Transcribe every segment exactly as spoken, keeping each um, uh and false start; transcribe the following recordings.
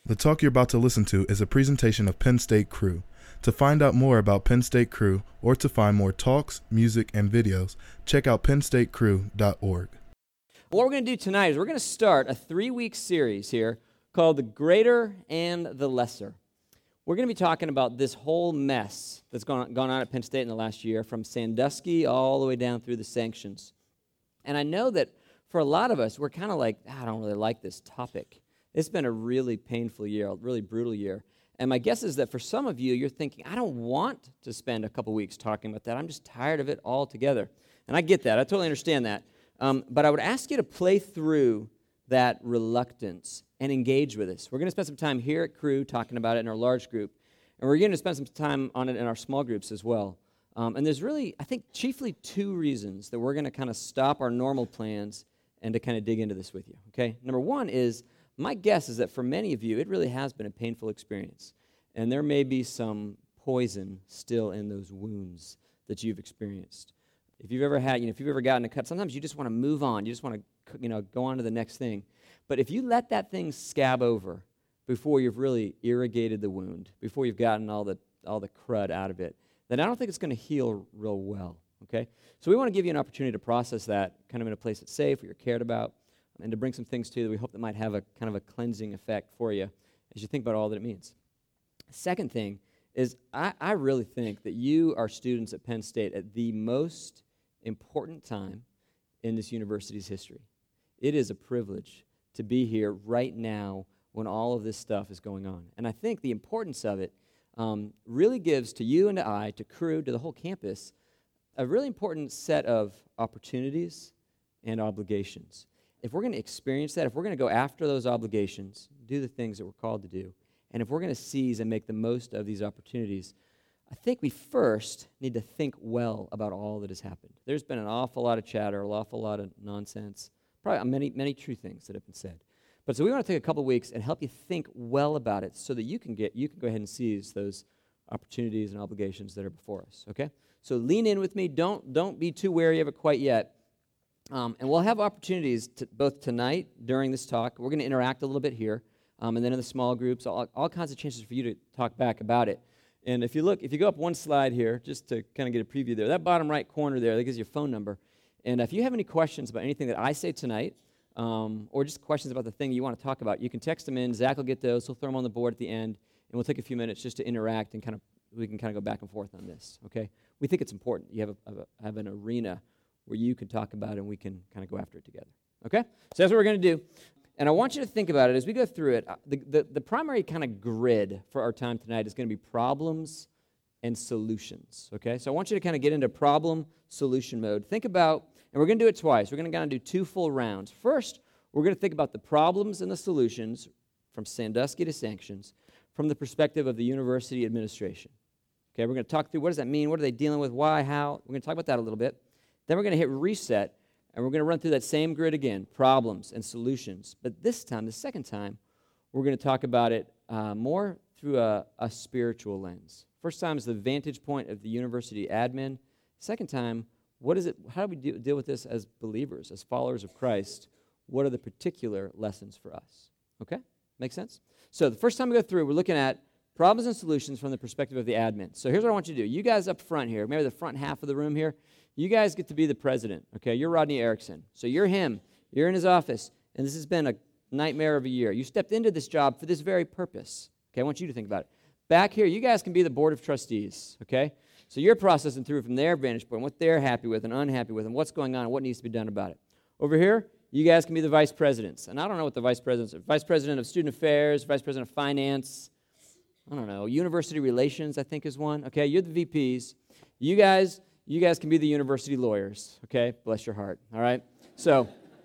The talk you're about to listen to is a presentation of Penn State Crew. To find out more about Penn State Crew or to find more talks, music, and videos, check out penn state crew dot org. What we're going to do tonight is we're going to start a three-week series here called The Greater and the Lesser. We're going to be talking about this whole mess that's gone on, gone on at Penn State in the last year, from Sandusky all the way down through the sanctions. And I know that for a lot of us, we're kind of like, ah, I don't really like this topic. It's been a really painful year, a really brutal year. And my guess is that for some of you, you're thinking, I don't want to spend a couple weeks talking about that. I'm just tired of it altogether. And I get that. I totally understand that. Um, but I would ask you to play through that reluctance and engage with us. We're going to spend some time here at Crew talking about it in our large group. And we're going to spend some time on it in our small groups as well. Um, and there's really, I think, chiefly two reasons that we're going to kind of stop our normal plans and to kind of dig into this with you, okay? Number one is, my guess is that for many of you, it really has been a painful experience. And there may be some poison still in those wounds that you've experienced. If you've ever had, you know, if you've ever gotten a cut, sometimes you just want to move on. You just want to, you know, go on to the next thing. But if you let that thing scab over before you've really irrigated the wound, before you've gotten all the all the crud out of it, then I don't think it's going to heal real well, okay? So we want to give you an opportunity to process that kind of in a place that's safe, where you're cared about, and to bring some things to you that we hope that might have a kind of a cleansing effect for you as you think about all that it means. Second thing is I, I really think that you are students at Penn State at the most important time in this university's history. It is a privilege to be here right now when all of this stuff is going on. And I think the importance of it um, really gives to you and to I, to Crew, to the whole campus, a really important set of opportunities and obligations. If we're going to experience that, if we're going to go after those obligations, do the things that we're called to do, and if we're going to seize and make the most of these opportunities, I think we first need to think well about all that has happened. There's been an awful lot of chatter, an awful lot of nonsense, probably many, many true things that have been said. But so we want to take a couple weeks and help you think well about it so that you can get, you can go ahead and seize those opportunities and obligations that are before us, okay? So lean in with me. Don't, don't be too wary of it quite yet. Um, and we'll have opportunities to, both tonight during this talk. We're going to interact a little bit here, um, and then in the small groups, all, all kinds of chances for you to talk back about it. And if you look, if you go up one slide here, just to kind of get a preview there, that bottom right corner there, that gives you a phone number. And if you have any questions about anything that I say tonight, um, or just questions about the thing you want to talk about, you can text them in. Zach will get those. He'll throw them on the board at the end, and we'll take a few minutes just to interact and kind of we can kind of go back and forth on this. Okay? We think it's important. You have a, a have an arena where you can talk about it and we can kind of go after it together. Okay? So that's what we're going to do. And I want you to think about it as we go through it. The, the, the primary kind of grid for our time tonight is going to be problems and solutions. Okay? So I want you to kind of get into problem-solution mode. Think about, and we're going to do it twice. We're going to kind of do two full rounds. First, we're going to think about the problems and the solutions from Sandusky to sanctions from the perspective of the university administration. Okay? We're going to talk through what does that mean? What are they dealing with? Why? How? We're going to talk about that a little bit. Then we're going to hit reset, and we're going to run through that same grid again, problems and solutions. But this time, the second time, we're going to talk about it uh, more through a, a spiritual lens. First time is the vantage point of the university admin. Second time, what is it? How do we do, deal with this as believers, as followers of Christ? What are the particular lessons for us? Okay? Make sense? So the first time we go through, we're looking at problems and solutions from the perspective of the admin. So here's what I want you to do. You guys up front here, maybe the front half of the room here, you guys get to be the president, okay? You're Rodney Erickson. So you're him. You're in his office, and this has been a nightmare of a year. You stepped into this job for this very purpose. Okay, I want you to think about it. Back here, you guys can be the board of trustees, okay? So you're processing through from their vantage point, what they're happy with and unhappy with, and what's going on and what needs to be done about it. Over here, you guys can be the vice presidents. And I don't know what the vice presidents are. Vice president of student affairs, vice president of finance, I don't know, university relations, I think is one. Okay, you're the V Ps. You guys... You guys can be the university lawyers, okay? Bless your heart, all right? So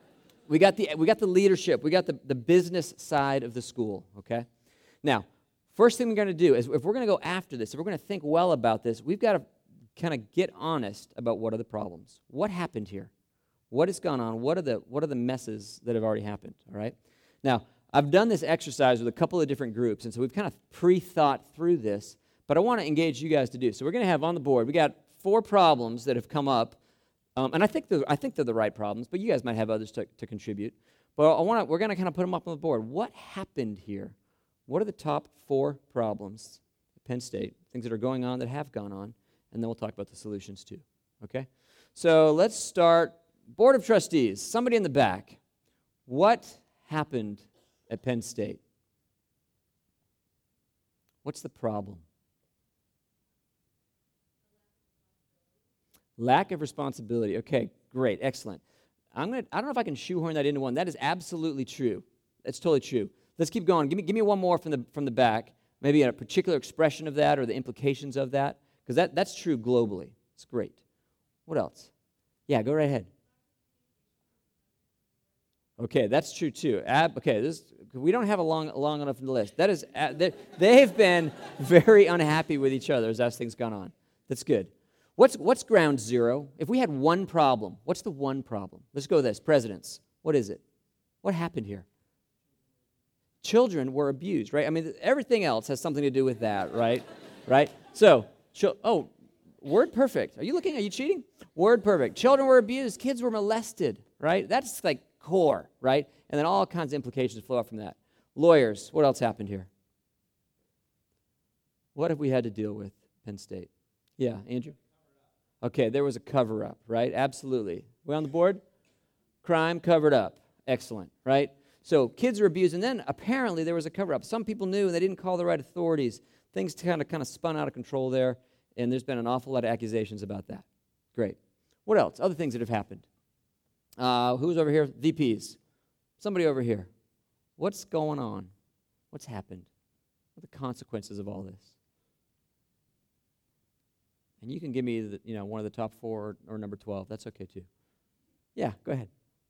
we got the we got the leadership. We got the, the business side of the school, okay? Now, first thing we're going to do is if we're going to go after this, if we're going to think well about this, we've got to kind of get honest about what are the problems. What happened here? What has gone on? What are the what are the messes that have already happened, all right? Now, I've done this exercise with a couple of different groups, and so we've kind of pre-thought through this, but I want to engage you guys to do. So we're going to have on the board, we got four problems that have come up, um, and I think they're, I think they're the right problems, but you guys might have others to, to contribute. But I want to, we're going to kind of put them up on the board. What happened here? What are the top four problems at Penn State, things that are going on, that have gone on, and then we'll talk about the solutions too, okay? So let's start, Board of Trustees, somebody in the back. What happened at Penn State? What's the problem? Lack of responsibility. Okay, great, excellent. I'm gonna. I don't know if I can shoehorn that into one. That is absolutely true. That's totally true. Let's keep going. Give me, give me one more from the from the back. Maybe a particular expression of that or the implications of that, because that, that's true globally. It's great. What else? Yeah, go right ahead. Okay, that's true too. Ab, okay, this we don't have a long long enough list. That is, uh, they, they've been very unhappy with each other as as things gone on. That's good. What's what's ground zero? If we had one problem, what's the one problem? Let's go with this. Presidents. What is it? What happened here? Children were abused, right? I mean, everything else has something to do with that, right? Right? So, ch- oh, word perfect. Are you looking? Are you cheating? Word perfect. Children were abused. Kids were molested, right? That's like core, right? And then all kinds of implications flow out from that. Lawyers. What else happened here? What have we had to deal with, Penn State? Yeah, Andrew? Okay, there was a cover-up, right? Absolutely. We on the board? Crime covered up. Excellent, right? So kids are abused, and then apparently there was a cover-up. Some people knew, and they didn't call the right authorities. Things kind of kind of spun out of control there, and there's been an awful lot of accusations about that. Great. What else? Other things that have happened. Uh, who's over here? V Ps. Somebody over here. What's going on? What's happened? What are the consequences of all this? And you can give me the, you know, one of the top four or, or number twelve. That's okay too. Yeah, go ahead.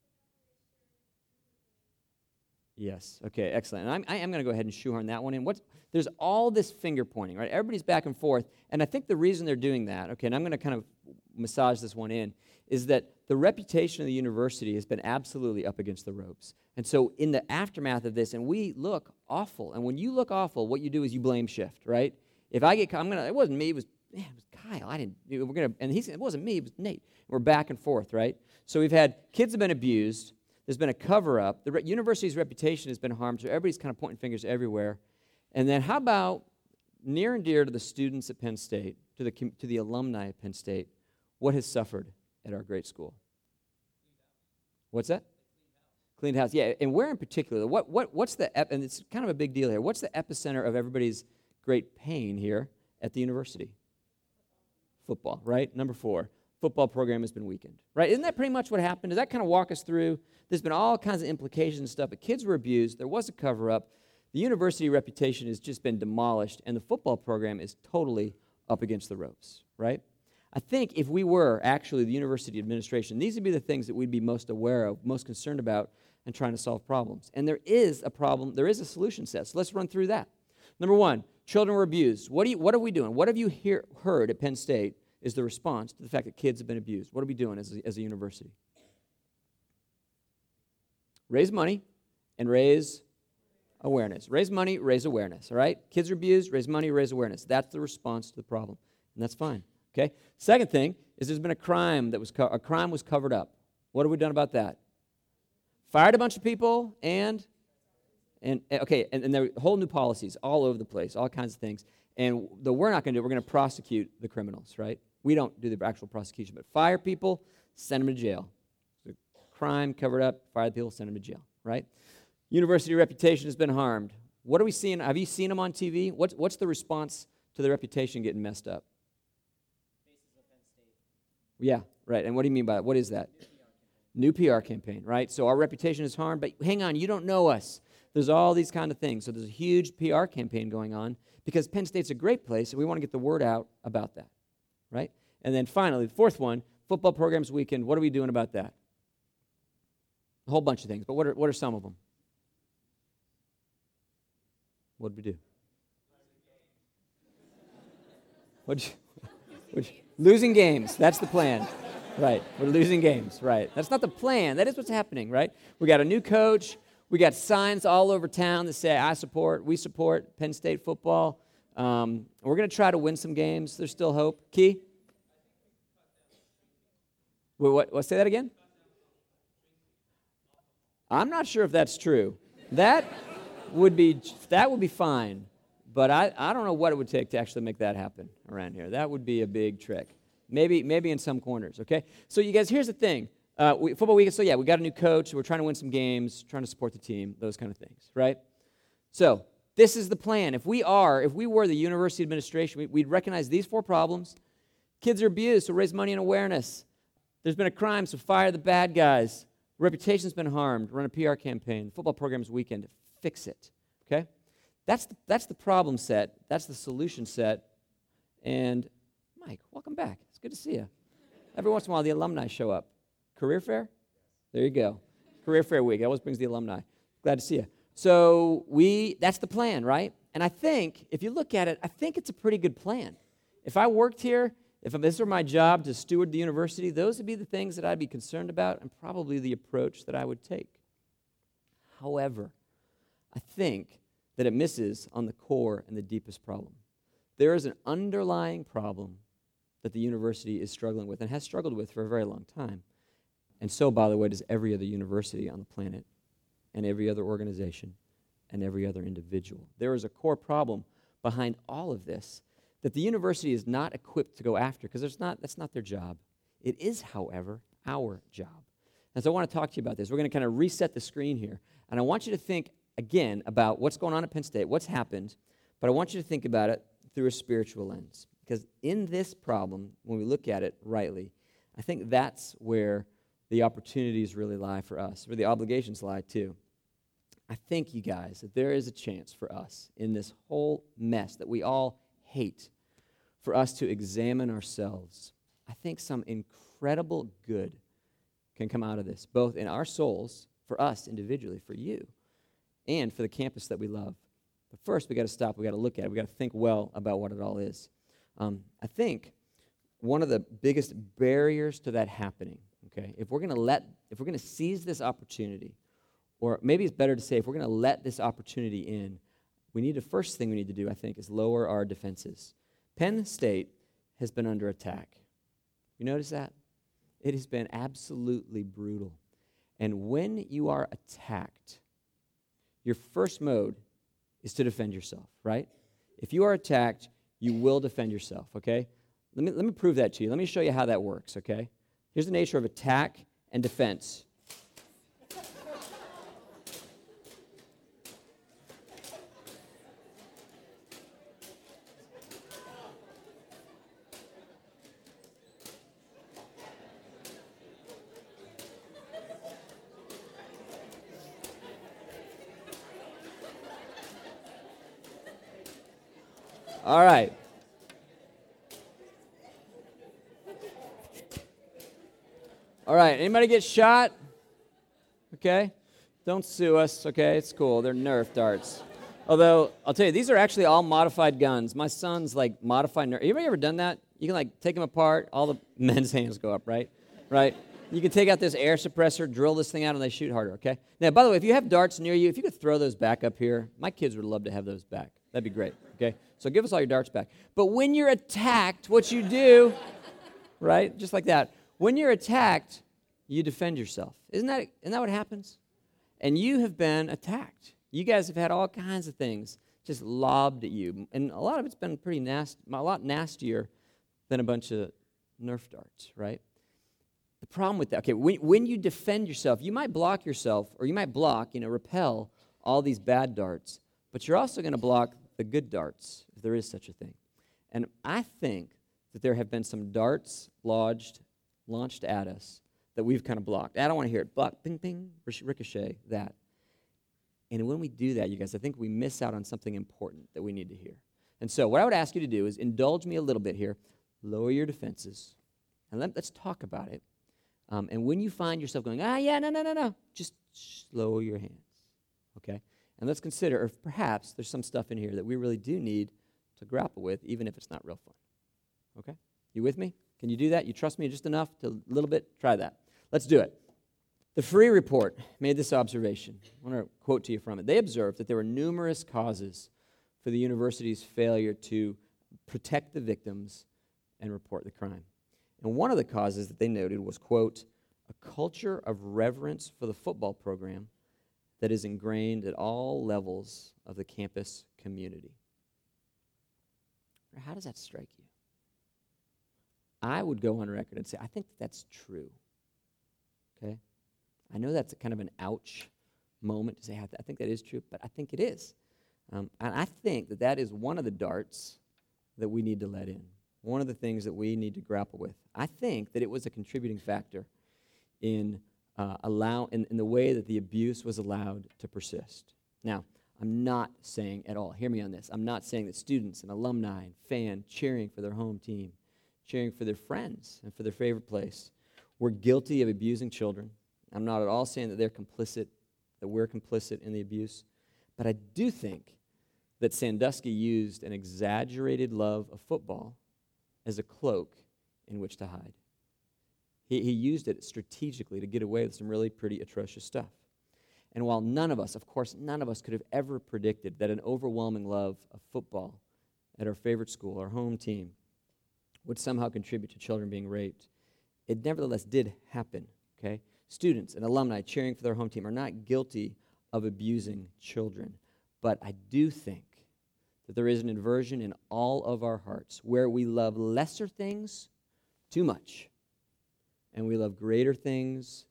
Yes. Okay, excellent. And I'm, I am going to go ahead and shoehorn that one in. What's, there's all this finger pointing, right? Everybody's back and forth. And I think the reason they're doing that, okay, and I'm going to kind of massage this one in, is that the reputation of the university has been absolutely up against the ropes. And so in the aftermath of this, and we look awful. And when you look awful, what you do is you blame shift, right? If I get, I'm going to, it wasn't me, it was, man, it was Kyle. I didn't, we're going to, and he's, it wasn't me, it was Nate. We're back and forth, right? So we've had, kids have been abused. There's been a cover-up. The re- university's reputation has been harmed, so everybody's kind of pointing fingers everywhere. And then how about near and dear to the students at Penn State, to the com- to the alumni at Penn State, what has suffered at our great school? What's that? Cleaned house. Yeah, and where in particular? What what what's the ep- and it's kind of a big deal here. What's the epicenter of everybody's great pain here at the university? Football, right? Number four. Football program has been weakened, right? Isn't that pretty much what happened? Does that kind of walk us through? There's been all kinds of implications and stuff, but kids were abused. There was a cover-up. The university reputation has just been demolished, and the football program is totally up against the ropes, right? I think if we were actually the university administration, these would be the things that we'd be most aware of, most concerned about, and trying to solve problems. And there is a problem. There is a solution set, so let's run through that. Number one, children were abused. What, do you, what are we doing? What have you hear, heard at Penn State is the response to the fact that kids have been abused? What are we doing as a, as a university? Raise money and raise awareness. Raise money, raise awareness, all right? Kids are abused, raise money, raise awareness. That's the response to the problem, and that's fine, okay? Second thing is there's been a crime that was, co- a crime was covered up. What have we done about that? Fired a bunch of people and, and okay, and, and there are whole new policies all over the place, all kinds of things. And the we're not going to do, we're going to prosecute the criminals, right? We don't do the actual prosecution, but fire people, send them to jail. So crime covered up, fire the people, send them to jail, right? University reputation has been harmed. What are we seeing? Have you seen them on T V? What's, what's the response to the reputation getting messed up? Faces of Penn State. Yeah, right. And what do you mean by that? What is that? New P R campaign, right? So our reputation is harmed, but hang on, you don't know us. There's all these kind of things. So there's a huge P R campaign going on because Penn State's a great place, and we want to get the word out about that, right? And then finally, the fourth one, football programs weekend. What are we doing about that? A whole bunch of things, but what are, what are some of them? What did we do? What'd you, what'd you, losing games, that's the plan. Right, we're losing games, right. That's not the plan, that is what's happening, right? We got a new coach, we got signs all over town that say, I support, we support Penn State football. Um, we're going to try to win some games. There's still hope. Key? Wait, what, what, say that again? I'm not sure if that's true. That, would be that would be fine. But I, I don't know what it would take to actually make that happen around here. That would be a big trick. Maybe maybe in some corners, okay? So you guys, here's the thing. Uh, we, football weekend, so yeah, we got a new coach. We're trying to win some games, trying to support the team, those kind of things, right? So this is the plan. If we are, if we were the university administration, we, we'd recognize these four problems. Kids are abused, so raise money and awareness. There's been a crime, so fire the bad guys. Reputation's been harmed, run a P R campaign. Football program's weekend, fix it, okay? That's the, that's the problem set. That's the solution set. And Mike, welcome back. It's good to see you. Every once in a while, the alumni show up. Career fair? There you go. Career fair week. That always brings the alumni. Glad to see you. So we, that's the plan, right? And I think, if you look at it, I think it's a pretty good plan. If I worked here, if this were my job to steward the university, those would be the things that I'd be concerned about and probably the approach that I would take. However, I think that it misses on the core and the deepest problem. There is an underlying problem that the university is struggling with and has struggled with for a very long time. And so, by the way, does every other university on the planet and every other organization and every other individual. There is a core problem behind all of this that the university is not equipped to go after because there's not, that's not their job. It is, however, our job. And so I want to talk to you about this. We're going to kind of reset the screen here. And I want you to think, again, about what's going on at Penn State, what's happened, but I want you to think about it through a spiritual lens. Because in this problem, when we look at it rightly, I think that's where the opportunities really lie for us, where the obligations lie too. I think, you guys, that there is a chance for us in this whole mess that we all hate, for us to examine ourselves. I think some incredible good can come out of this, both in our souls, for us individually, for you, and for the campus that we love. But first, we got to stop. We got to look at it. We got to think well about what it all is. Um, I think one of the biggest barriers to that happening, okay, if we're going to let, if we're going to seize this opportunity, or maybe it's better to say, if we're going to let this opportunity in, we need the first thing we need to do, I think, is lower our defenses. Penn State has been under attack. You notice that? It has been absolutely brutal. And when you are attacked, your first mode is to defend yourself, right? If you are attacked, you will defend yourself, okay? Let me, let me prove that to you. Let me show you how that works, okay? Here's the nature of attack and defense. All right. All right, anybody get shot? Okay. Don't sue us, okay? It's cool. They're Nerf darts. Although, I'll tell you, these are actually all modified guns. My son's, like, modified Nerf. Anybody ever done that? You can, like, take them apart. All the men's hands go up, right? Right? You can take out this air suppressor, drill this thing out, and they shoot harder, okay? Now, by the way, if you have darts near you, if you could throw those back up here, my kids would love to have those back. That'd be great, okay? So give us all your darts back. But when you're attacked, what you do, right, just like that, when you're attacked, you defend yourself. Isn't that, isn't that what happens? And you have been attacked. You guys have had all kinds of things just lobbed at you. And a lot of it's been pretty nasty, a lot nastier than a bunch of Nerf darts, right? The problem with that, okay, when, when you defend yourself, you might block yourself, or you might block, you know, repel all these bad darts, but you're also going to block the good darts, if there is such a thing. And I think that there have been some darts lodged, launched at us that we've kind of blocked. I don't want to hear it. Block, ping, ping, ricochet, that. And when we do that, you guys, I think we miss out on something important that we need to hear. And so what I would ask you to do is indulge me a little bit here. Lower your defenses. And let, let's talk about it. Um, and when you find yourself going, ah, yeah, no, no, no, no, just lower your hands, okay? And let's consider if perhaps there's some stuff in here that we really do need to grapple with, even if it's not real fun, okay? You with me? Can you do that? You trust me just enough to a little bit? Try that. Let's do it. The Free Report made this observation. I want to quote to you from it. They observed that there were numerous causes for the university's failure to protect the victims and report the crime. And one of the causes that they noted was, quote, a culture of reverence for the football program that is ingrained at all levels of the campus community. How does that strike you? I would go on record and say, I think that's true. Okay? I know that's a kind of an ouch moment to say, I think that is true, but I think it is. Um, and I think that that is one of the darts that we need to let in, one of the things that we need to grapple with. I think that it was a contributing factor in uh, allow in, in the way that the abuse was allowed to persist. Now, I'm not saying at all, hear me on this, I'm not saying that students and alumni and fans cheering for their home team, cheering for their friends and for their favorite place, were guilty of abusing children. I'm not at all saying that they're complicit, that we're complicit in the abuse, but I do think that Sandusky used an exaggerated love of football as a cloak in which to hide. He, he used it strategically to get away with some really pretty atrocious stuff. And while none of us, of course, none of us could have ever predicted that an overwhelming love of football at our favorite school, our home team, would somehow contribute to children being raped, it nevertheless did happen, okay? Students and alumni cheering for their home team are not guilty of abusing children. But I do think that there is an inversion in all of our hearts where we love lesser things too much and we love greater things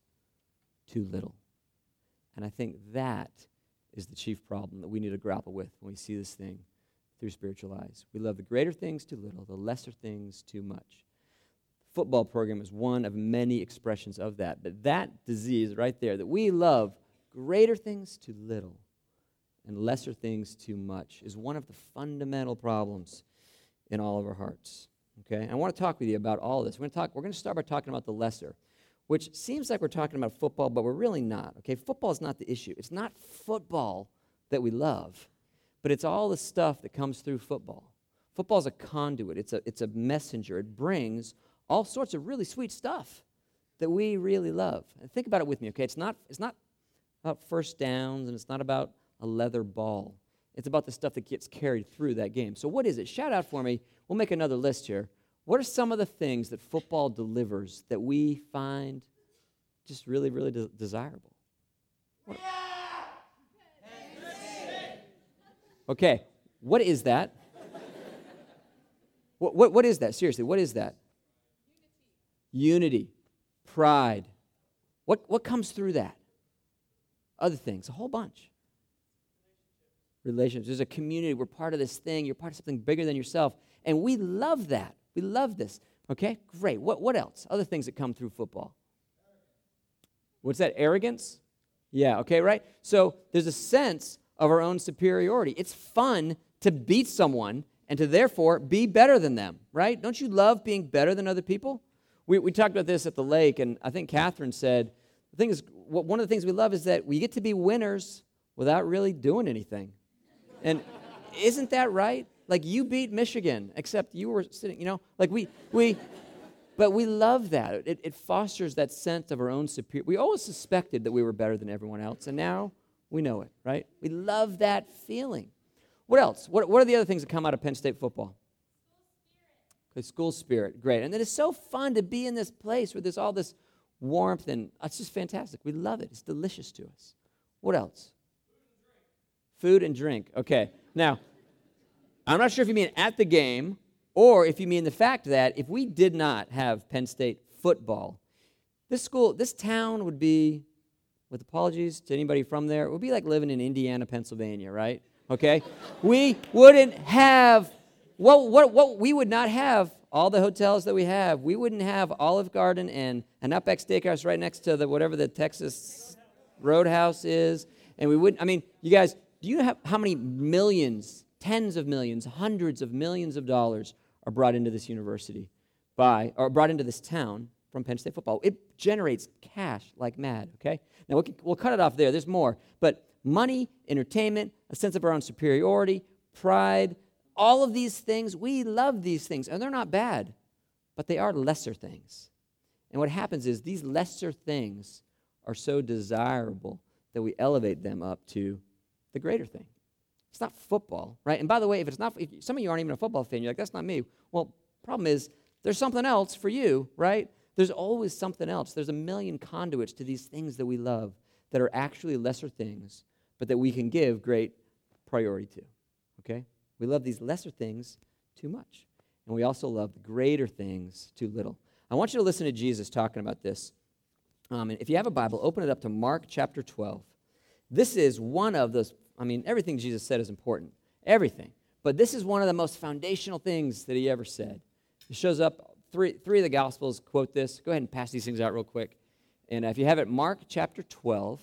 too little. And I think that is the chief problem that we need to grapple with when we see this thing through spiritual eyes. We love the greater things too little, the lesser things too much. The football program is one of many expressions of that. But that disease right there, that we love greater things too little and lesser things too much, is one of the fundamental problems in all of our hearts. Okay? I want to talk with you about all this. We're going to talk. We're going to start by talking about the lesser, which seems like we're talking about football, but we're really not. Okay? Football is not the issue. It's not football that we love, but it's all the stuff that comes through football. Football is a conduit. It's a it's a messenger. It brings all sorts of really sweet stuff that we really love. And think about it with me. Okay? It's not it's not about first downs, and it's not about a leather ball. It's about the stuff that gets carried through that game. So what is it? Shout out for me. We'll make another list here. What are some of the things that football delivers that we find just really, really de- desirable? What? Okay, what is that? what, what, what is that? Seriously, what is that? Unity. Unity. Pride. What, what comes through that? Other things, a whole bunch. Relationships. There's a community. We're part of this thing. You're part of something bigger than yourself. And we love that. We love this. Okay? Great. What what else? Other things that come through football. What's that? Arrogance? Yeah, okay, right? So there's a sense of our own superiority. It's fun to beat someone and to therefore be better than them, right? Don't you love being better than other people? We we talked about this at the lake, and I think Catherine said, the thing is, one of the things we love is that we get to be winners without really doing anything. And isn't that right? Like, you beat Michigan, except you were sitting, you know, like we, we, but we love that. It, it fosters that sense of our own superior. We always suspected that we were better than everyone else, and now we know it, right? We love that feeling. What else? What, what are the other things that come out of Penn State football? Okay, school spirit, great. And then it's so fun to be in this place where there's all this warmth, and it's just fantastic. We love it. It's delicious to us. What else? Food and drink. Okay. Now, I'm not sure if you mean at the game or if you mean the fact that if we did not have Penn State football, this school, this town would be, with apologies to anybody from there, it would be like living in Indiana, Pennsylvania, right? Okay? We wouldn't have, what, what, what, we would not have all the hotels that we have. We wouldn't have Olive Garden and an Outback Steakhouse right next to the whatever the Texas Roadhouse is. And we wouldn't, I mean, you guys, do you have how many millions, tens of millions, hundreds of millions of dollars are brought into this university by, or brought into this town from Penn State football? It generates cash like mad, okay? Now, we'll, we'll cut it off there. There's more. But money, entertainment, a sense of our own superiority, pride, all of these things, we love these things. And they're not bad, but they are lesser things. And what happens is these lesser things are so desirable that we elevate them up to the greater thing. It's not football, right? And by the way, if it's not, if some of you aren't even a football fan, you're like, that's not me. Well, problem is, there's something else for you, right? There's always something else. There's a million conduits to these things that we love that are actually lesser things, but that we can give great priority to, okay? We love these lesser things too much, and we also love the greater things too little. I want you to listen to Jesus talking about this. Um, and if you have a Bible, open it up to Mark chapter twelve. This is one of those, I mean, everything Jesus said is important, everything. But this is one of the most foundational things that he ever said. It shows up, three, three of the Gospels quote this. Go ahead and pass these things out real quick. And uh, if you have it, Mark chapter twelve.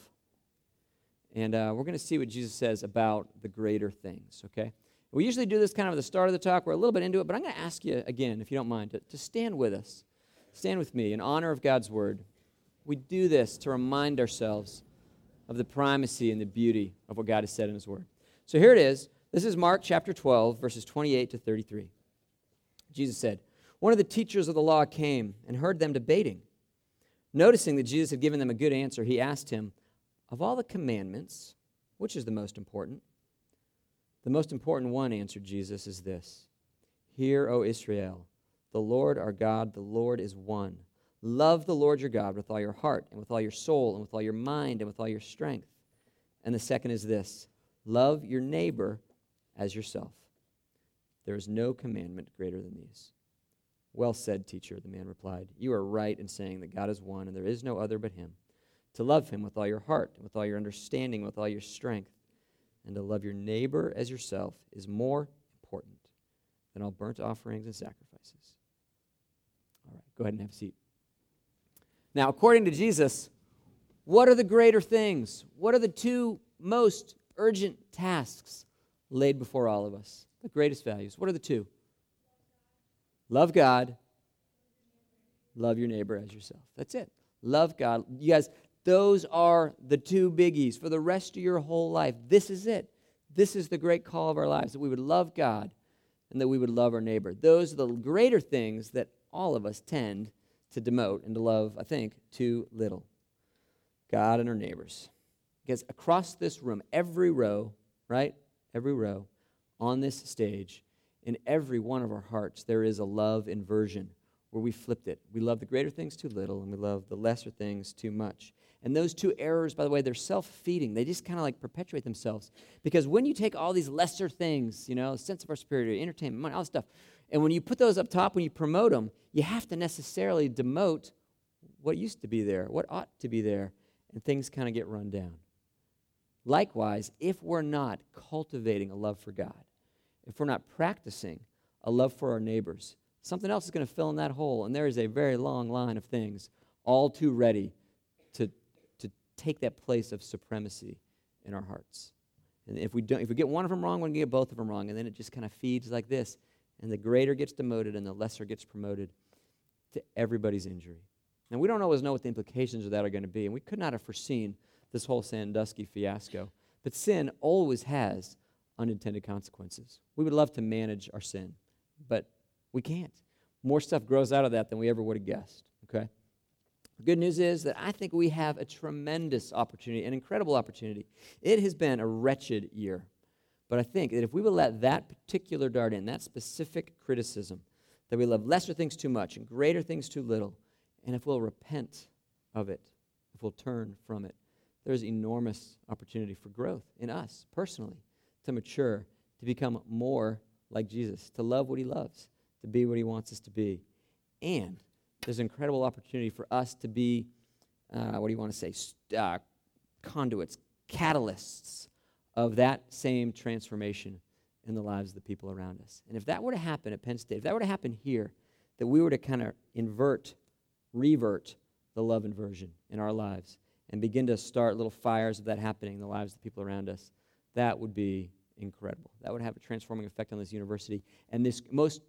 And uh, we're going to see what Jesus says about the greater things, okay? We usually do this kind of at the start of the talk. We're a little bit into it, but I'm going to ask you again, if you don't mind, to, to stand with us. Stand with me in honor of God's word. We do this to remind ourselves of the primacy and the beauty of what God has said in his word. So here it is. This is Mark chapter twelve, verses twenty-eight to thirty-three. Jesus said, "One of the teachers of the law came and heard them debating. Noticing that Jesus had given them a good answer, he asked him, 'Of all the commandments, which is the most important?' 'The most important one,' answered Jesus, 'is this. Hear, O Israel, the Lord our God, the Lord is one. Love the Lord your God with all your heart and with all your soul and with all your mind and with all your strength. And the second is this, love your neighbor as yourself. There is no commandment greater than these.' 'Well said, teacher,' the man replied. 'You are right in saying that God is one and there is no other but him. To love him with all your heart and with all your understanding, with all your strength, and to love your neighbor as yourself is more important than all burnt offerings and sacrifices.'" All right, go ahead and have a seat. Now, according to Jesus, what are the greater things? What are the two most urgent tasks laid before all of us? The greatest values. What are the two? Love God. Love your neighbor as yourself. That's it. Love God. You guys, those are the two biggies for the rest of your whole life. This is it. This is the great call of our lives, that we would love God and that we would love our neighbor. Those are the greater things that all of us tend to demote and to love, I think, too little. God and our neighbors. Because across this room, every row, right? Every row on this stage, in every one of our hearts, there is a love inversion where we flipped it. We love the greater things too little, and we love the lesser things too much. And those two errors, by the way, they're self-feeding. They just kind of like perpetuate themselves. Because when you take all these lesser things, you know, sense of our superiority, entertainment, money, all this stuff, and when you put those up top, when you promote them, you have to necessarily demote what used to be there, what ought to be there, and things kind of get run down. Likewise, if we're not cultivating a love for God, if we're not practicing a love for our neighbors, something else is going to fill in that hole, and there is a very long line of things all too ready to, to take that place of supremacy in our hearts. And if we don't, if we get one of them wrong, we're going to get both of them wrong, and then it just kind of feeds like this, and the greater gets demoted and the lesser gets promoted to everybody's injury. And we don't always know what the implications of that are going to be, and we could not have foreseen this whole Sandusky fiasco. But sin always has unintended consequences. We would love to manage our sin, but we can't. More stuff grows out of that than we ever would have guessed, okay? The good news is that I think we have a tremendous opportunity, an incredible opportunity. It has been a wretched year, but I think that if we would let that particular dart in, that specific criticism, that we love lesser things too much and greater things too little, and if we'll repent of it, if we'll turn from it, there's enormous opportunity for growth in us personally, to mature, to become more like Jesus, to love what he loves, to be what he wants us to be. And there's an incredible opportunity for us to be, uh, what do you want to say, uh, conduits, catalysts of that same transformation in the lives of the people around us. And if that were to happen at Penn State, if that were to happen here, that we were to kind of invert, revert the love inversion in our lives and begin to start little fires of that happening in the lives of the people around us, that would be incredible. That would have a transforming effect on this university. And this most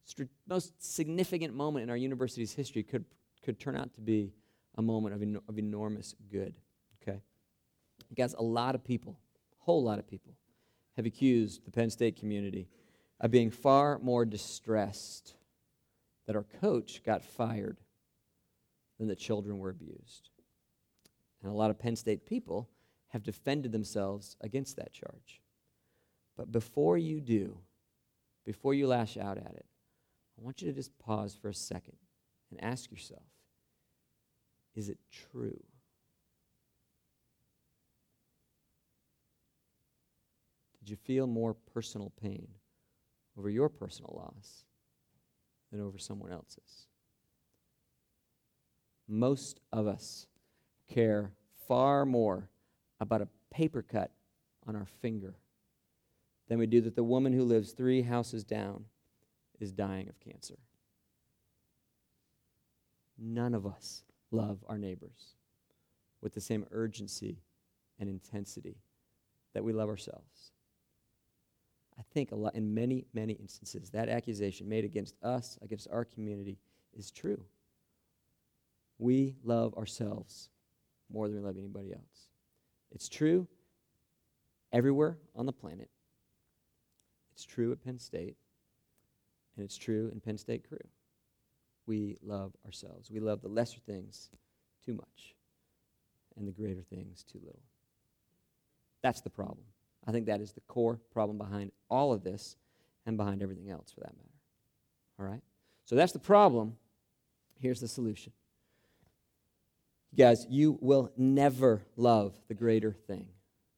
most significant moment in our university's history could could turn out to be a moment of, en- of enormous good, okay? Guys, a lot of people, a whole lot of people, have accused the Penn State community of being far more distressed that our coach got fired than that children were abused. And a lot of Penn State people have defended themselves against that charge. But before you do, before you lash out at it, I want you to just pause for a second and ask yourself, is it true? Did you feel more personal pain over your personal loss than over someone else's? Most of us care far more about a paper cut on our finger than we do that the woman who lives three houses down is dying of cancer. None of us love our neighbors with the same urgency and intensity that we love ourselves. I think a lot, in many, many instances, that accusation made against us, against our community, is true. We love ourselves more than we love anybody else. It's true everywhere on the planet. It's true at Penn State. And it's true in Penn State Crew. We love ourselves. We love the lesser things too much and the greater things too little. That's the problem. I think that is the core problem behind all of this and behind everything else for that matter. All right? So that's the problem. Here's the solution. You guys, you will never love the greater thing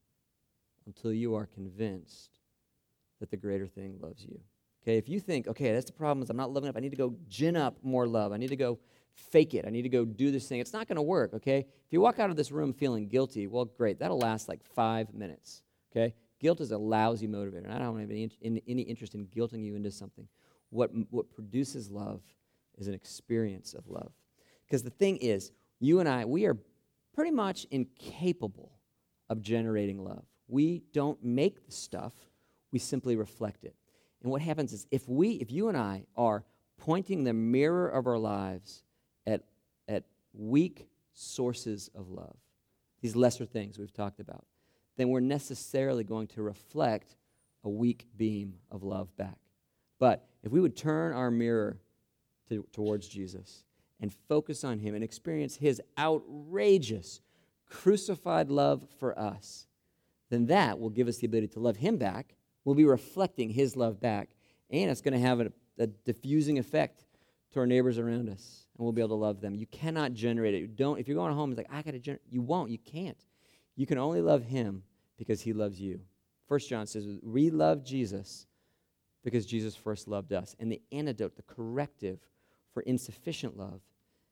until you are convinced that the greater thing loves you. Okay, if you think, okay, that's the problem is I'm not loving up, I need to go gin up more love, I need to go fake it, I need to go do this thing, it's not going to work, okay? If you walk out of this room feeling guilty, well, great, that'll last like five minutes, okay? Guilt is a lousy motivator, and I don't have any, any, any interest in guilting you into something. What, what produces love is an experience of love. Because the thing is, you and I, we are pretty much incapable of generating love. We don't make the stuff, we simply reflect it. And what happens is if we, if you and I are pointing the mirror of our lives at, at weak sources of love, these lesser things we've talked about, then we're necessarily going to reflect a weak beam of love back. But if we would turn our mirror to, towards Jesus and focus on him and experience his outrageous crucified love for us, then that will give us the ability to love him back. We'll be reflecting his love back, and it's going to have a, a diffusing effect to our neighbors around us, and we'll be able to love them. You cannot generate it. You don't. If you're going home, it's like, I got to generate. You won't. You can't. You can only love him because he loves you. First John says, we love Jesus because Jesus first loved us. And the antidote, the corrective for insufficient love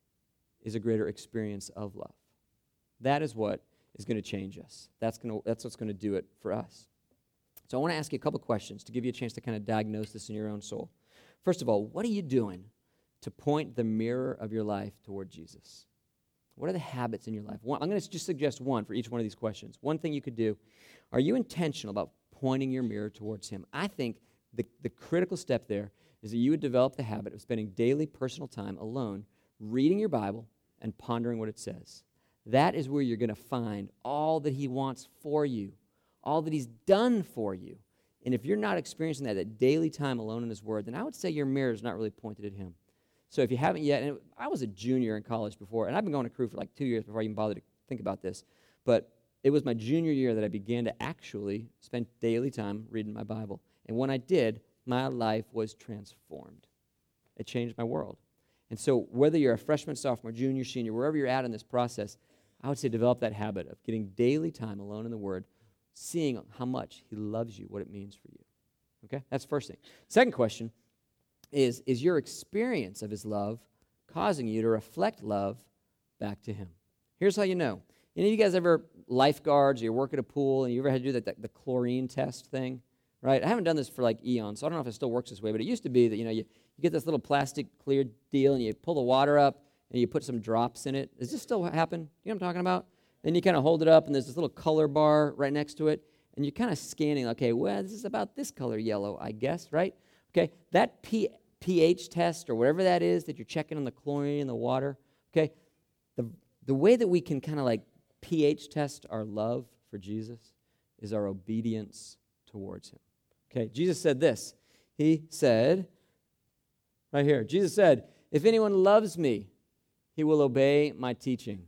is a greater experience of love. That is what is going to change us. That's going to, that's what's going to do it for us. So I want to ask you a couple questions to give you a chance to kind of diagnose this in your own soul. First of all, what are you doing to point the mirror of your life toward Jesus? What are the habits in your life? One, I'm going to just suggest one for each one of these questions. One thing you could do, are you intentional about pointing your mirror towards him? I think the, the critical step there is that you would develop the habit of spending daily personal time alone, reading your Bible and pondering what it says. That is where you're going to find all that he wants for you, all that he's done for you. And if you're not experiencing that, that daily time alone in his word, then I would say your mirror is not really pointed at him. So if you haven't yet, and I was a junior in college before, and I've been going to Crew for like two years before I even bothered to think about this, but it was my junior year that I began to actually spend daily time reading my Bible. And when I did, my life was transformed. It changed my world. And so whether you're a freshman, sophomore, junior, senior, wherever you're at in this process, I would say develop that habit of getting daily time alone in the Word, seeing how much he loves you, what it means for you. Okay? That's the first thing. Second question is, is your experience of his love causing you to reflect love back to him? Here's how you know. Any of you guys ever lifeguards, or you work at a pool, and you ever had to do that, that the chlorine test thing? Right? I haven't done this for like eons, so I don't know if it still works this way, but it used to be that, you know, you, you get this little plastic clear deal, and you pull the water up, and you put some drops in it. Does this still happen? You know what I'm talking about? Then you kind of hold it up, and there's this little color bar right next to it, and you're kind of scanning, okay, well, this is about this color yellow, I guess, right? Okay, that P- pH test or whatever that is that you're checking on the chlorine in the water, okay, the, the way that we can kind of like pH test our love for Jesus is our obedience towards him. Okay, Jesus said this. He said, right here, Jesus said, if anyone loves me, he will obey my teaching.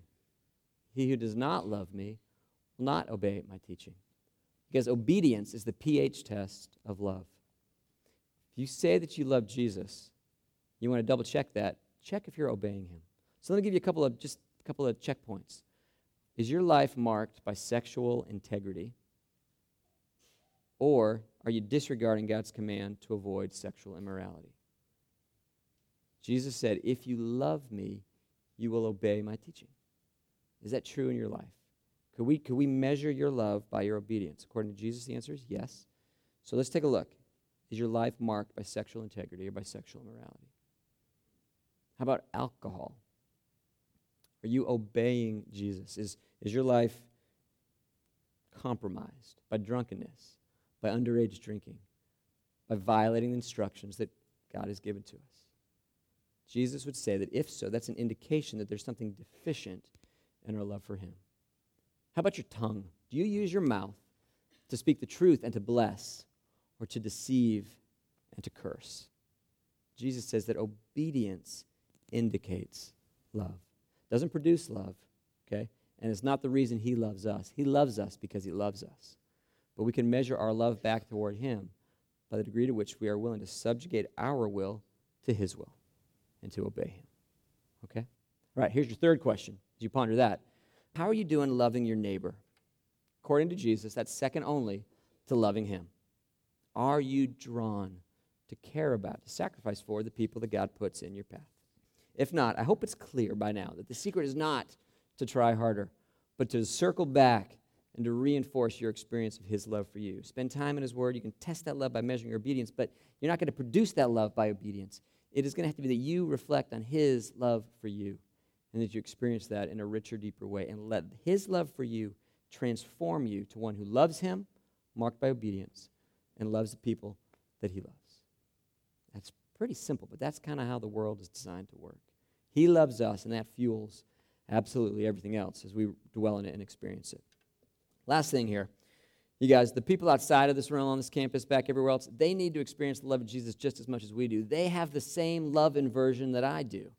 He who does not love me will not obey my teaching. Because obedience is the pH test of love. If you say that you love Jesus, you want to double check that, check if you're obeying him. So let me give you a couple of just a couple of checkpoints. Is your life marked by sexual integrity? Or are you disregarding God's command to avoid sexual immorality? Jesus said, if you love me, you will obey my teaching. Is that true in your life? Could we, could we measure your love by your obedience? According to Jesus, the answer is yes. So let's take a look. Is your life marked by sexual integrity or by sexual immorality? How about alcohol? Are you obeying Jesus? Is, is your life compromised by drunkenness, by underage drinking, by violating the instructions that God has given to us? Jesus would say that if so, that's an indication that there's something deficient in our love for him. How about your tongue? Do you use your mouth to speak the truth and to bless, or to deceive and to curse? Jesus says that obedience indicates love. Doesn't produce love, okay? And it's not the reason he loves us. He loves us because he loves us. But we can measure our love back toward him by the degree to which we are willing to subjugate our will to his will and to obey him, okay? All right, here's your third question as you ponder that. How are you doing loving your neighbor? According to Jesus, that's second only to loving him. Are you drawn to care about, to sacrifice for the people that God puts in your path? If not, I hope it's clear by now that the secret is not to try harder, but to circle back and to reinforce your experience of his love for you. Spend time in his word. You can test that love by measuring your obedience, but you're not going to produce that love by obedience. It is going to have to be that you reflect on his love for you and that you experience that in a richer, deeper way, and let his love for you transform you to one who loves him, marked by obedience, and loves the people that he loves. That's pretty simple, but that's kind of how the world is designed to work. He loves us, and that fuels absolutely everything else as we dwell in it and experience it. Last thing here, you guys, the people outside of this realm, on this campus, back everywhere else, they need to experience the love of Jesus just as much as we do. They have the same love inversion that I do.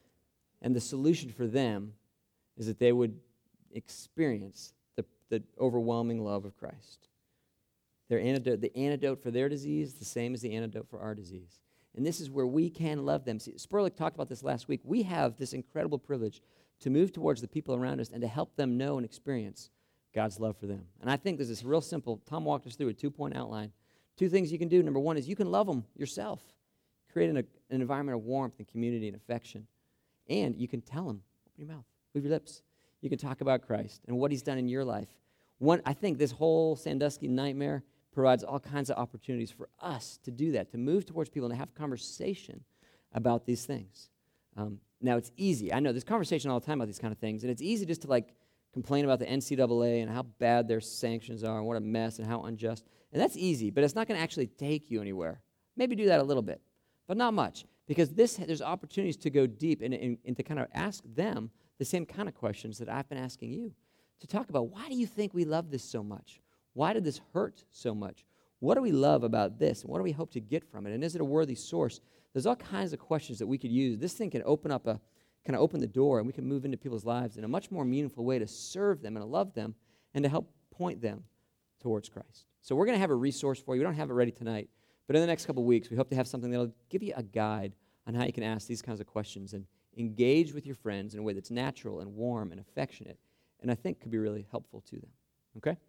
And the solution for them is that they would experience the, the overwhelming love of Christ. Their antidote, the antidote for their disease, the same as the antidote for our disease. And this is where we can love them. See, Spurlick talked about this last week. We have this incredible privilege to move towards the people around us and to help them know and experience God's love for them. And I think this is real simple. Tom walked us through a two-point outline. Two things you can do. Number one is you can love them yourself, creating a, an environment of warmth and community and affection. And you can tell them, open your mouth, move your lips. You can talk about Christ and what he's done in your life. One, I think this whole Sandusky nightmare provides all kinds of opportunities for us to do that, to move towards people and to have conversation about these things. Um, now, it's easy. I know there's conversation all the time about these kind of things, and it's easy just to, like, complain about the N C double A and how bad their sanctions are and what a mess and how unjust. And that's easy, but it's not going to actually take you anywhere. Maybe do that a little bit, but not much, because this there's opportunities to go deep and, and, and to kind of ask them the same kind of questions that I've been asking you, to talk about, why do you think we love this so much? Why did this hurt so much? What do we love about this? And what do we hope to get from it? And is it a worthy source? There's all kinds of questions that we could use. This thing can open up a, kind of open the door, and we can move into people's lives in a much more meaningful way to serve them and to love them and to help point them towards Christ. So we're going to have a resource for you. We don't have it ready tonight, but in the next couple of weeks, we hope to have something that will give you a guide on how you can ask these kinds of questions and engage with your friends in a way that's natural and warm and affectionate, and I think could be really helpful to them. Okay?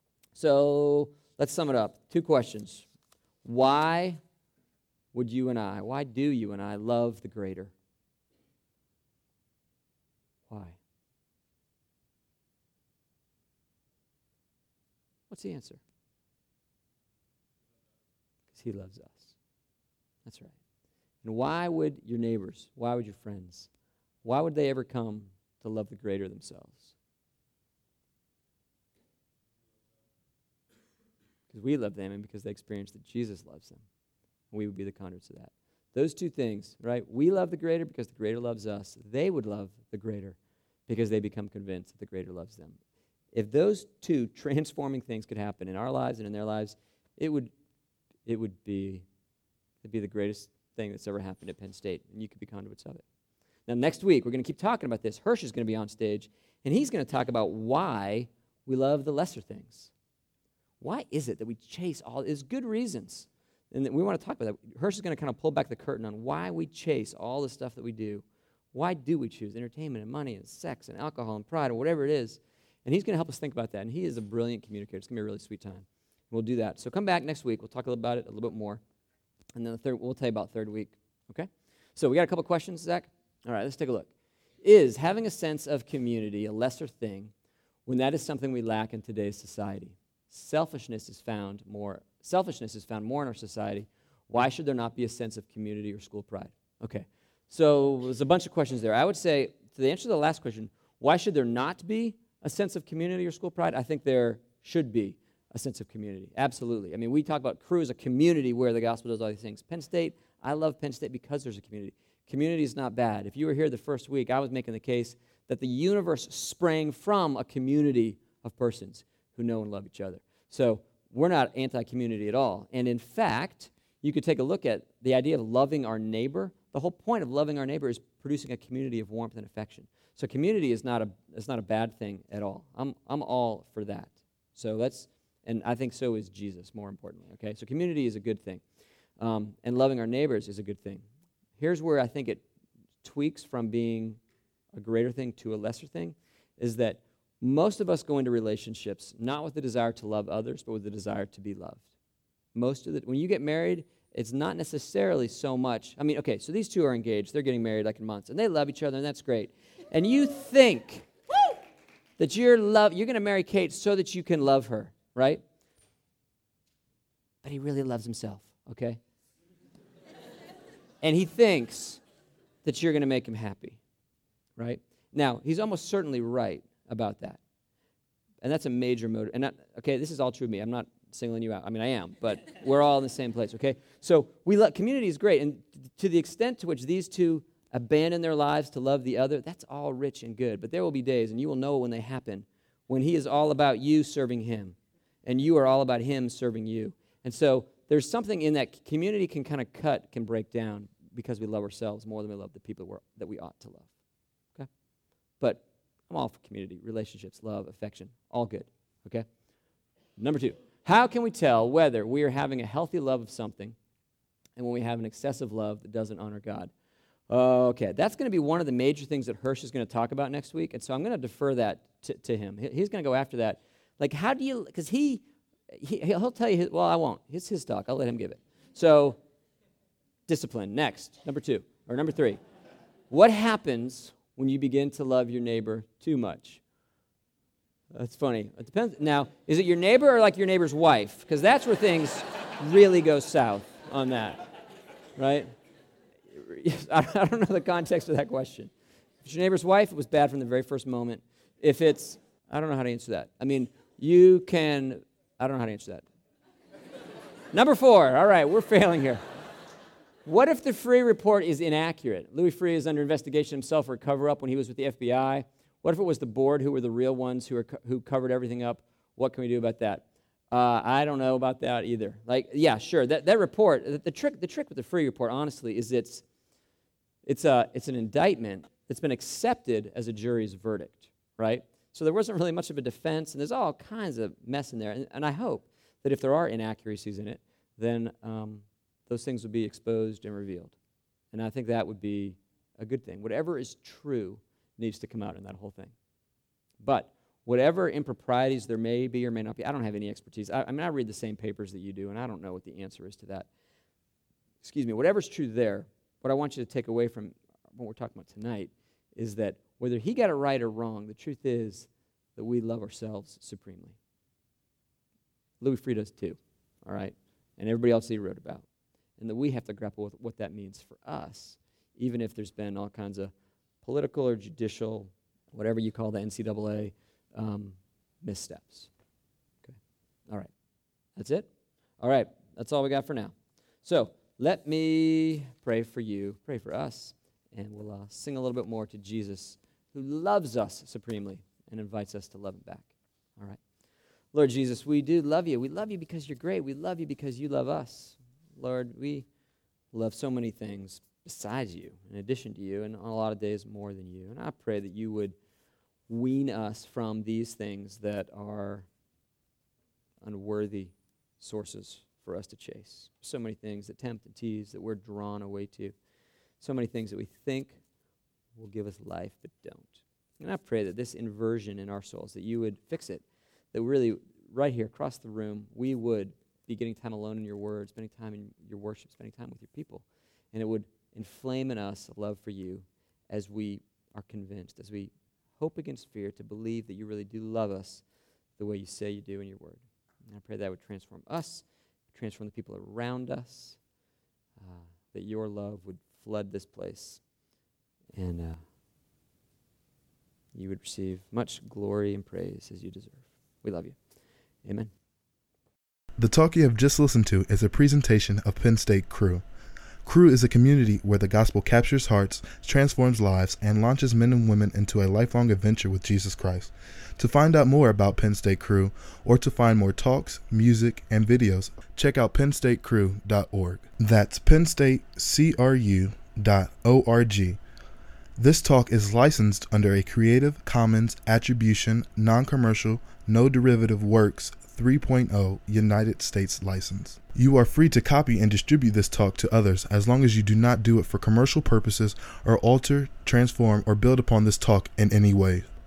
So let's sum it up. Two questions. Why would you and I, why do you and I love the greater? Why? What's the answer? Because he loves us. That's right. And why would your neighbors, why would your friends, why would they ever come to love the greater themselves? Because we love them and because they experience that Jesus loves them. And we would be the conduits of that. Those two things, right? We love the greater because the greater loves us. They would love the greater because they become convinced that the greater loves them. If those two transforming things could happen in our lives and in their lives, it would it would be it'd be the greatest thing that's ever happened at Penn State, and you could be conduits of it. Now, next week, we're going to keep talking about this. Hirsch is going to be on stage, and he's going to talk about why we love the lesser things. Why is it that we chase all? There's good reasons. And we want to talk about that. Hirsch is going to kind of pull back the curtain on why we chase all the stuff that we do. Why do we choose entertainment and money and sex and alcohol and pride or whatever it is? And he's going to help us think about that. And he is a brilliant communicator. It's going to be a really sweet time. We'll do that. So come back next week. We'll talk about it a little bit more. And then the third, we'll tell you about third week. Okay? So we got a couple questions, Zach? All right, let's take a look. Is having a sense of community a lesser thing when that is something we lack in today's society? Selfishness is found more, selfishness is found more in our society. Why should there not be a sense of community or school pride? Okay, so there's a bunch of questions there. I would say, to the answer to the last question, why should there not be a sense of community or school pride? I think there should be a sense of community. Absolutely. I mean, we talk about Cru as a community where the gospel does all these things. Penn State, I love Penn State because there's a community. Community is not bad. If you were here the first week, I was making the case that the universe sprang from a community of persons who know and love each other. So we're not anti-community at all. And in fact, you could take a look at the idea of loving our neighbor. The whole point of loving our neighbor is producing a community of warmth and affection. So community is not a is not a bad thing at all. I'm I'm all for that. So let's, and I think so is Jesus, more importantly. Okay, so community is a good thing, um, and loving our neighbors is a good thing. Here's where I think it tweaks from being a greater thing to a lesser thing, is that most of us go into relationships not with the desire to love others, but with the desire to be loved. Most of the, when you get married, it's not necessarily so much, I mean, okay, so these two are engaged, they're getting married like in months, and they love each other, and that's great. And you think that you're love, you're going to marry Kate so that you can love her, right? But he really loves himself, okay? And he thinks that you're going to make him happy, right? Now, he's almost certainly right about that. And that's a major motive. And not, okay, this is all true of me. I'm not singling you out. I mean, I am, but we're all in the same place, okay? So we love, community is great. And to the extent to which these two abandon their lives to love the other, that's all rich and good. But there will be days, and you will know when they happen, when he is all about you serving him, and you are all about him serving you. And so there's something in that community can kind of cut, can break down, because we love ourselves more than we love the people we're, that we ought to love. Okay? But I'm all for community, relationships, love, affection, all good. Okay? Number two, how can we tell whether we are having a healthy love of something and when we have an excessive love that doesn't honor God? Okay, that's going to be one of the major things that Hirsch is going to talk about next week, and so I'm going to defer that to, to him. He's going to go after that. Like, how do you, because he, he, he'll tell you, his, well, I won't. It's his talk. I'll let him give it. So, discipline, next, number two, or number three. What happens when you begin to love your neighbor too much? That's funny. It depends. Now, is it your neighbor or like your neighbor's wife? Because that's where things really go south on that, right? I don't know the context of that question. If it's your neighbor's wife, it was bad from the very first moment. If it's, I don't know how to answer that. I mean, you can, I don't know how to answer that. Number four, all right, we're failing here. What if the Free report is inaccurate? Louis Freeh is under investigation himself for a cover-up when he was with the F B I. What if it was the board who were the real ones who, are co- who covered everything up? What can we do about that? Uh, I don't know about that either. Like, yeah, sure, that, that report, the, the trick the trick with the Free report, honestly, is it's, it's, a, it's an indictment that's been accepted as a jury's verdict, right? So there wasn't really much of a defense, and there's all kinds of mess in there. And, and I hope that if there are inaccuracies in it, then um, those things will be exposed and revealed. And I think that would be a good thing. Whatever is true needs to come out in that whole thing. But whatever improprieties there may be or may not be, I don't have any expertise. I, I mean, I read the same papers that you do, and I don't know what the answer is to that. Excuse me, whatever's true there, what I want you to take away from what we're talking about tonight is that whether he got it right or wrong, the truth is that we love ourselves supremely. Louis Freeh does too, all right? And everybody else he wrote about. And that we have to grapple with what that means for us, even if there's been all kinds of political or judicial, whatever you call the N C double A, um, missteps. Okay, all right. That's it? All right, that's all we got for now. So let me pray for you, pray for us, and we'll uh, sing a little bit more to Jesus, who loves us supremely and invites us to love him back. All right. Lord Jesus, we do love you. We love you because you're great. We love you because you love us. Lord, we love so many things besides you, in addition to you, and on a lot of days more than you. And I pray that you would wean us from these things that are unworthy sources for us to chase. So many things that tempt and tease that we're drawn away to. So many things that we think will give us life but don't. And I pray that this inversion in our souls, that you would fix it, that really, right here across the room, we would be getting time alone in your word, spending time in your worship, spending time with your people. And it would inflame in us a love for you as we are convinced, as we hope against fear to believe that you really do love us the way you say you do in your word. And I pray that would transform us, transform the people around us, uh, that your love would flood this place, and uh, you would receive much glory and praise as you deserve. We love you. Amen. The talk you have just listened to is a presentation of Penn State Crew. Crew is a community where the gospel captures hearts, transforms lives, and launches men and women into a lifelong adventure with Jesus Christ. To find out more about Penn State Crew, or to find more talks, music, and videos, check out penn state crew dot org. That's penn state crew dot org. This talk is licensed under a Creative Commons Attribution, Non-Commercial, No Derivative Works three point oh United States license. You are free to copy and distribute this talk to others as long as you do not do it for commercial purposes or alter, transform, or build upon this talk in any way.